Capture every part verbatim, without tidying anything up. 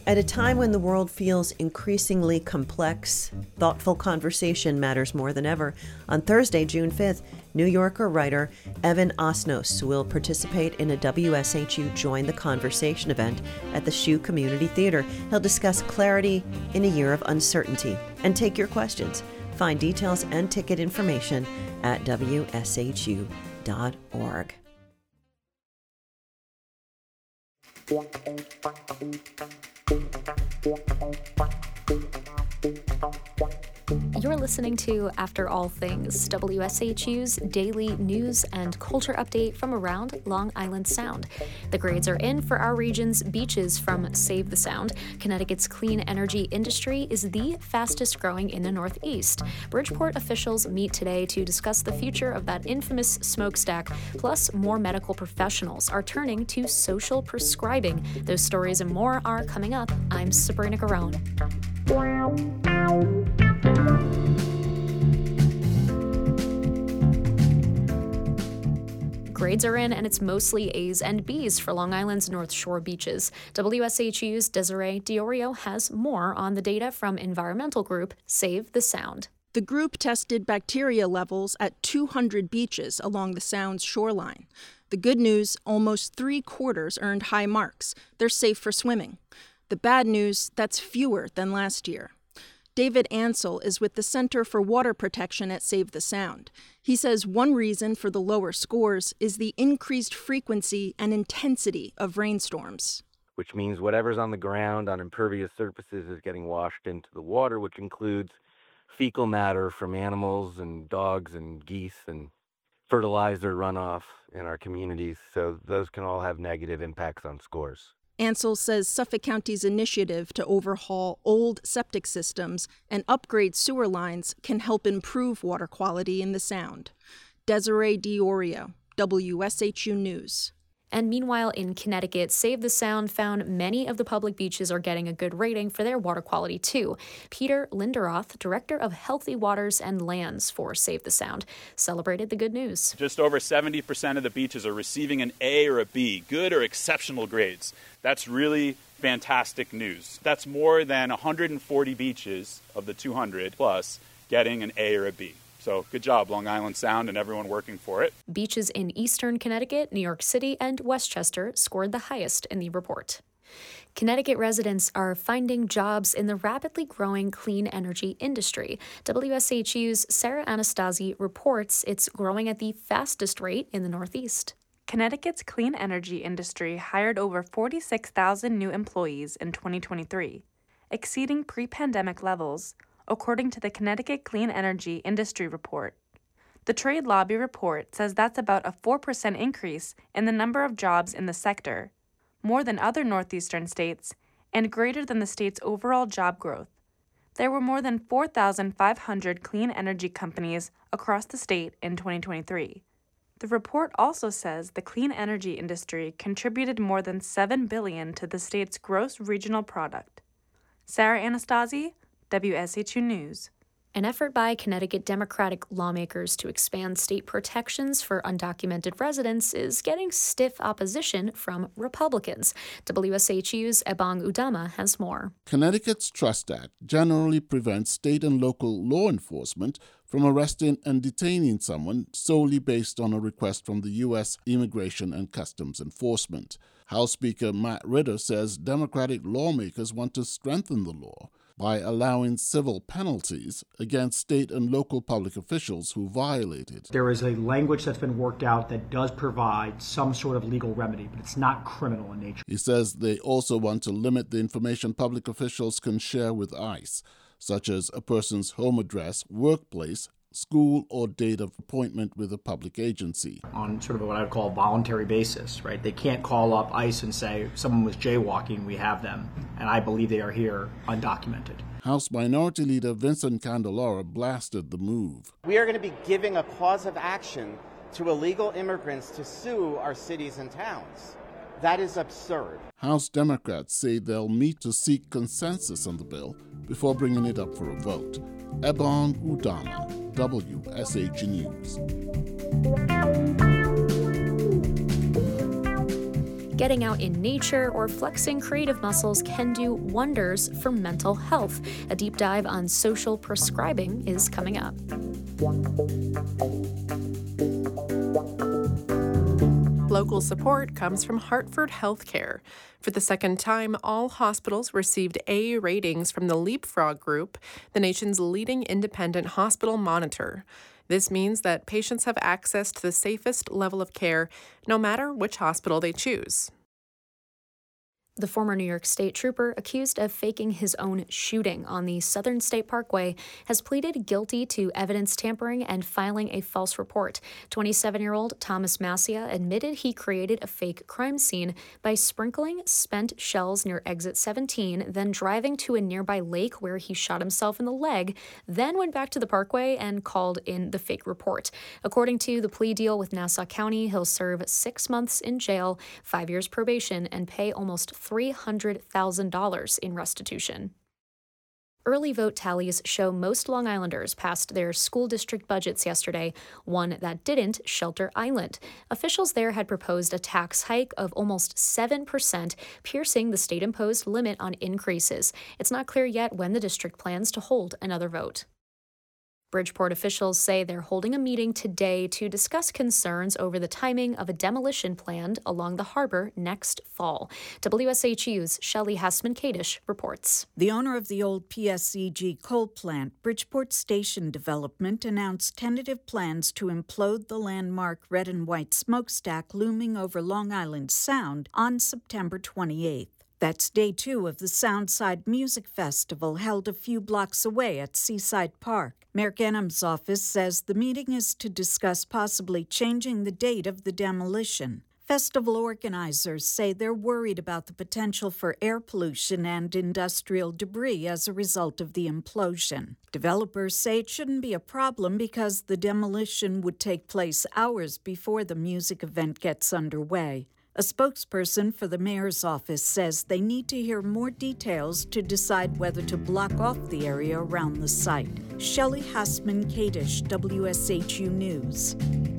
At a time when the world feels increasingly complex, thoughtful conversation matters more than ever. On Thursday, June fifth, New Yorker writer Evan Osnos will participate in a W S H U Join the Conversation event at the S H U Community Theater. He'll discuss clarity in a year of uncertainty and take your questions. Find details and ticket information at W S H U dot org. You're listening to After All Things, W S H U's daily news and culture update from around Long Island Sound. The grades are in for our region's beaches from Save the Sound. Connecticut's clean energy industry is the fastest growing in the Northeast. Bridgeport officials meet today to discuss the future of that infamous smokestack. Plus, more medical professionals are turning to social prescribing. Those stories and more are coming up. I'm Sabrina Garone. Grades are in, and it's mostly A's and B's for Long Island's North Shore beaches. W S H U's Desiree Diorio has more on the data from environmental group Save the Sound. The group tested bacteria levels at two hundred beaches along the Sound's shoreline. The good news, almost three quarters earned high marks. They're safe for swimming. The bad news, that's fewer than last year. David Ansell is with the Center for Water Protection at Save the Sound. He says one reason for the lower scores is the increased frequency and intensity of rainstorms. Which means whatever's on the ground on impervious surfaces is getting washed into the water, which includes fecal matter from animals and dogs and geese and fertilizer runoff in our communities. So those can all have negative impacts on scores. Ansell says Suffolk County's initiative to overhaul old septic systems and upgrade sewer lines can help improve water quality in the Sound. Desiree Diorio, W S H U News. And meanwhile, in Connecticut, Save the Sound found many of the public beaches are getting a good rating for their water quality, too. Peter Linderoth, Director of Healthy Waters and Lands for Save the Sound, celebrated the good news. Just over seventy percent of the beaches are receiving an A or a B, good or exceptional grades. That's really fantastic news. That's more than one hundred forty beaches of the two hundred plus getting an A or a B. So good job, Long Island Sound and everyone working for it. Beaches in eastern Connecticut, New York City, and Westchester scored the highest in the report. Connecticut residents are finding jobs in the rapidly growing clean energy industry. W S H U's Sarah Anastasi reports it's growing at the fastest rate in the Northeast. Connecticut's clean energy industry hired over forty-six thousand new employees in twenty twenty-three, exceeding pre-pandemic levels, according to the Connecticut Clean Energy Industry Report. The Trade Lobby report says that's about a four percent increase in the number of jobs in the sector, more than other northeastern states, and greater than the state's overall job growth. There were more than four thousand five hundred clean energy companies across the state in twenty twenty-three. The report also says the clean energy industry contributed more than seven billion dollars to the state's gross regional product. Sarah Anastasi, W S H U News. An effort by Connecticut Democratic lawmakers to expand state protections for undocumented residents is getting stiff opposition from Republicans. W S H U's Ebong Udama has more. Connecticut's Trust Act generally prevents state and local law enforcement from arresting and detaining someone solely based on a request from the U S Immigration and Customs Enforcement. House Speaker Matt Ritter says Democratic lawmakers want to strengthen the law by allowing civil penalties against state and local public officials who violate it. There is a language that's been worked out that does provide some sort of legal remedy, but it's not criminal in nature. He says they also want to limit the information public officials can share with ICE, such as a person's home address, workplace, school, or date of appointment with a public agency. On sort of what I would call a voluntary basis, right? They can't call up ICE and say, someone was jaywalking, we have them, and I believe they are here undocumented. House Minority Leader Vincent Candelora blasted the move. We are going to be giving a cause of action to illegal immigrants to sue our cities and towns. That is absurd. House Democrats say they'll meet to seek consensus on the bill before bringing it up for a vote. Ebong Udama, W S H News. getting out in nature or flexing creative muscles can do wonders for mental health. A deep dive on social prescribing is coming up. Local support comes from Hartford Healthcare. For the second time, all hospitals received A ratings from the Leapfrog Group, the nation's leading independent hospital monitor. This means that patients have access to the safest level of care, no matter which hospital they choose. The former New York State trooper accused of faking his own shooting on the Southern State Parkway has pleaded guilty to evidence tampering and filing a false report. twenty-seven-year-old Thomas Massia admitted he created a fake crime scene by sprinkling spent shells near exit seventeen, then driving to a nearby lake where he shot himself in the leg, then went back to the parkway and called in the fake report. According to the plea deal with Nassau County, he'll serve six months in jail, five years probation, and pay almost three hundred thousand dollars in restitution. Early vote tallies show most Long Islanders passed their school district budgets yesterday, one that didn't, Shelter Island. Officials there had proposed a tax hike of almost seven percent, piercing the state-imposed limit on increases. It's not clear yet when the district plans to hold another vote. Bridgeport officials say they're holding a meeting today to discuss concerns over the timing of a demolition planned along the harbor next fall. W S H U's Shelley Hassman-Kadish reports. The owner of the old P S E G coal plant, Bridgeport Station Development, announced tentative plans to implode the landmark red and white smokestack looming over Long Island Sound on September twenty-eighth. That's day two of the Soundside Music Festival held a few blocks away at Seaside Park. Mayor Ghanem's office says the meeting is to discuss possibly changing the date of the demolition. Festival organizers say they're worried about the potential for air pollution and industrial debris as a result of the implosion. Developers say it shouldn't be a problem because the demolition would take place hours before the music event gets underway. A spokesperson for the mayor's office says they need to hear more details to decide whether to block off the area around the site. Shelley Hassman-Kadish, W S H U News.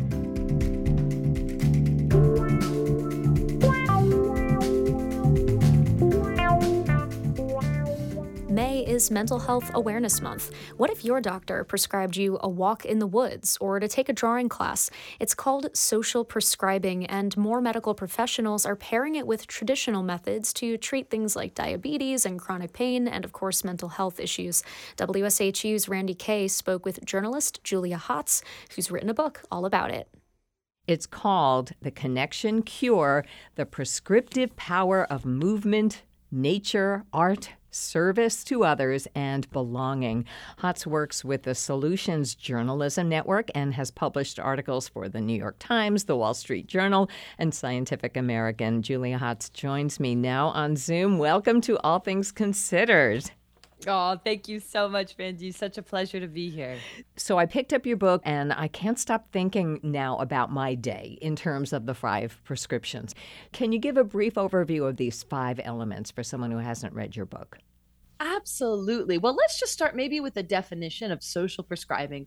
May is Mental Health Awareness Month. What if your doctor prescribed you a walk in the woods or to take a drawing class? It's called social prescribing, and more medical professionals are pairing it with traditional methods to treat things like diabetes and chronic pain and, of course, mental health issues. W S H U's Randy Kay spoke with journalist Julia Hotz, who's written a book all about it. It's called The Connection Cure, The Prescriptive Power of Movement, Nature, Art, Service to Others, and Belonging. Hotz works with the Solutions Journalism Network and has published articles for the New York Times, the Wall Street Journal, and Scientific American. Julia Hotz joins me now on Zoom. Welcome to All Things Considered. Oh, thank you so much, Randy. Such a pleasure to be here. So I picked up your book, and I can't stop thinking now about my day in terms of the five prescriptions. Can you give a brief overview of these five elements for someone who hasn't read your book? Absolutely. Well, let's just start maybe with the definition of social prescribing.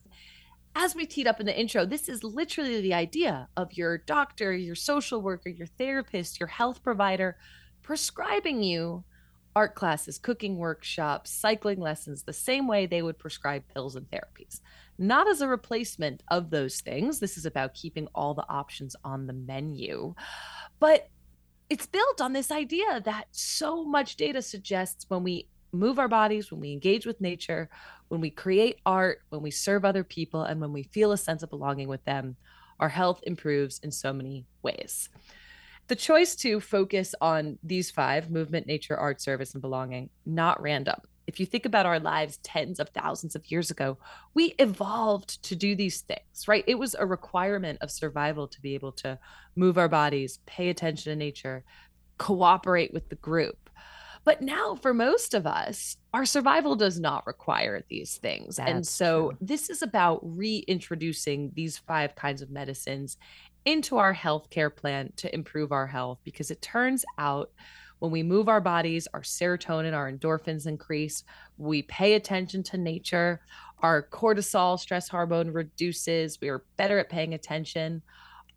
As we teed up in the intro, this is literally the idea of your doctor, your social worker, your therapist, your health provider prescribing you art classes, cooking workshops, cycling lessons, the same way they would prescribe pills and therapies. Not as a replacement of those things. This is about keeping all the options on the menu. But it's built on this idea that so much data suggests when we move our bodies, when we engage with nature, when we create art, when we serve other people, and when we feel a sense of belonging with them, our health improves in so many ways. The choice to focus on these five, movement, nature, art, service, and belonging, not random. If you think about our lives tens of thousands of years ago, we evolved to do these things, right? It was a requirement of survival to be able to move our bodies, pay attention to nature, cooperate with the group. But now for most of us, our survival does not require these things. That's and so true. This is about reintroducing these five kinds of medicines into our healthcare plan to improve our health, because it turns out when we move our bodies, our serotonin, our endorphins increase, we pay attention to nature, our cortisol stress hormone reduces, we are better at paying attention.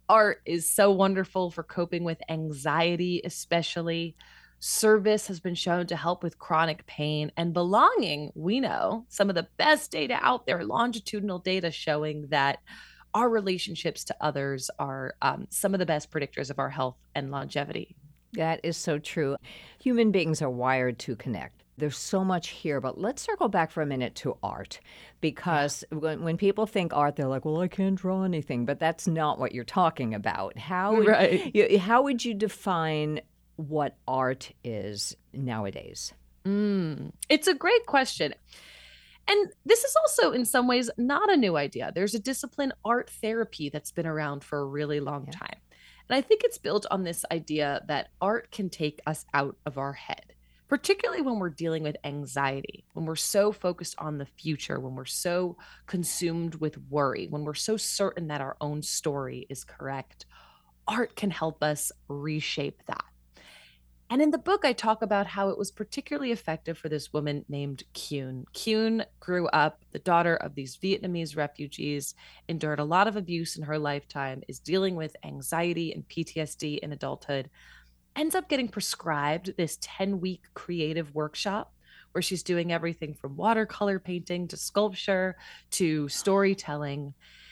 Art is so wonderful for coping with anxiety, especially. Service has been shown to help with chronic pain, and belonging, we know some of the best data out there, longitudinal data showing that our relationships to others are um, some of the best predictors of our health and longevity. That is so true. Human beings are wired to connect. There's so much here, but let's circle back for a minute to art, because yeah. when, when people think art, they're like, well, I can't draw anything, but that's not what you're talking about. How would, right. you, how would you define what art is nowadays? Mm, it's a great question. And this is also, in some ways, not a new idea. There's a discipline, art therapy, that's been around for a really long yeah. time. And I think it's built on this idea that art can take us out of our head, particularly when we're dealing with anxiety, when we're so focused on the future, when we're so consumed with worry, when we're so certain that our own story is correct. Art can help us reshape that. And in the book, I talk about how it was particularly effective for this woman named Kyun. Kyun grew up the daughter of these Vietnamese refugees, endured a lot of abuse in her lifetime, is dealing with anxiety and P T S D in adulthood, ends up getting prescribed this ten-week creative workshop where she's doing everything from watercolor painting to sculpture to storytelling.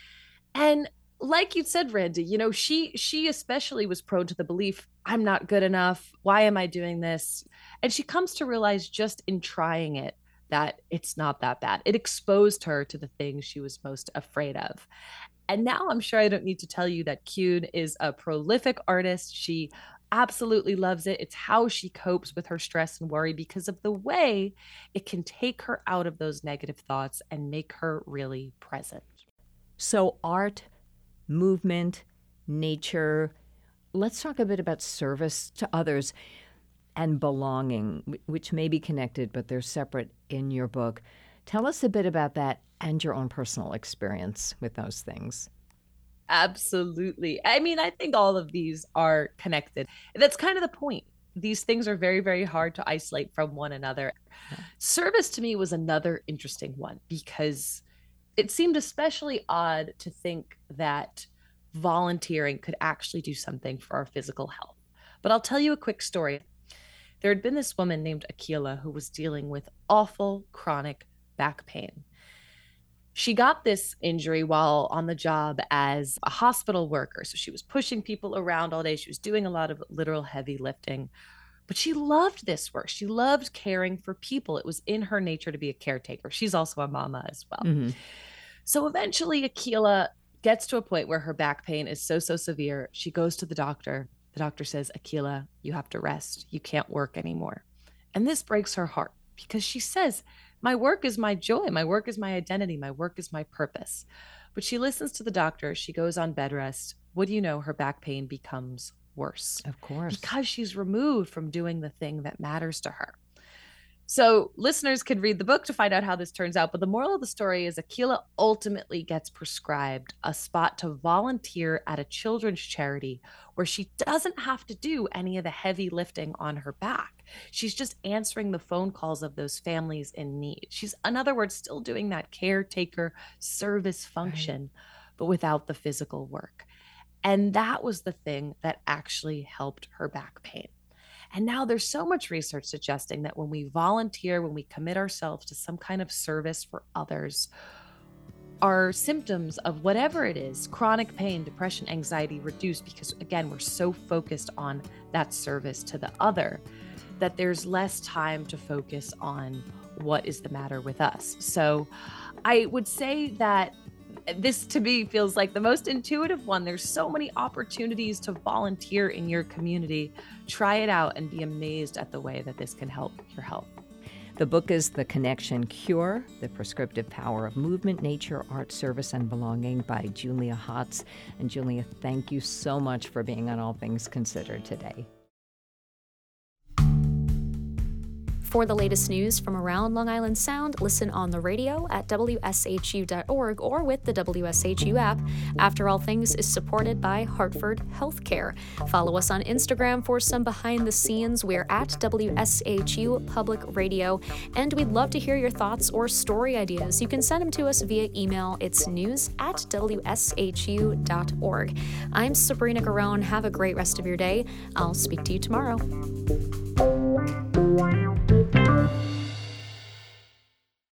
And like you said, Randy, you know, she she especially was prone to the belief, I'm not good enough. Why am I doing this? And she comes to realize just in trying it that it's not that bad. It exposed her to the things she was most afraid of. And now I'm sure I don't need to tell you that Kyun is a prolific artist. She absolutely loves it. It's how she copes with her stress and worry because of the way it can take her out of those negative thoughts and make her really present. So art, movement, nature. Let's talk a bit about service to others and belonging, which may be connected, but they're separate in your book. Tell us a bit about that and your own personal experience with those things. Absolutely. I mean, I think all of these are connected. That's kind of the point. These things are very, very hard to isolate from one another. Yeah. Service to me was another interesting one because it seemed especially odd to think that volunteering could actually do something for our physical health. But I'll tell you a quick story. There had been this woman named Akila who was dealing with awful chronic back pain. She got this injury while on the job as a hospital worker. So she was pushing people around all day. She was doing a lot of literal heavy lifting. But she loved this work. She loved caring for people. It was in her nature to be a caretaker. She's also a mama as well. Mm-hmm. So eventually Akila gets to a point where her back pain is so, so severe. She goes to the doctor. The doctor says, Akila, you have to rest. You can't work anymore. And this breaks her heart because she says, my work is my joy. My work is my identity. My work is my purpose. But she listens to the doctor. She goes on bed rest. What do you know? Her back pain becomes worse. Of course. Because she's removed from doing the thing that matters to her. So listeners could read the book to find out how this turns out. But the moral of the story is Akila ultimately gets prescribed a spot to volunteer at a children's charity where she doesn't have to do any of the heavy lifting on her back. She's just answering the phone calls of those families in need. She's, in other words, still doing that caretaker service function, right, but without the physical work. And that was the thing that actually helped her back pain. And now there's so much research suggesting that when we volunteer, when we commit ourselves to some kind of service for others, our symptoms of whatever it is, chronic pain, depression, anxiety, reduce because, again, we're so focused on that service to the other that there's less time to focus on what is the matter with us. So I would say that this to me feels like the most intuitive one. There's so many opportunities to volunteer in your community. Try it out and be amazed at the way that this can help your health. The book is The Connection Cure, The Prescriptive Power of Movement, Nature, Art, Service, and Belonging by Julia Hotz. And Julia, thank you so much for being on All Things Considered today. For the latest news from around Long Island Sound, listen on the radio at W S H U dot org or with the W S H U app. After All Things is supported by Hartford Healthcare. Follow us on Instagram for some behind the scenes. We're at W S H U Public Radio, and we'd love to hear your thoughts or story ideas. You can send them to us via email. It's news at W S H U dot org. I'm Sabrina Garone. Have a great rest of your day. I'll speak to you tomorrow.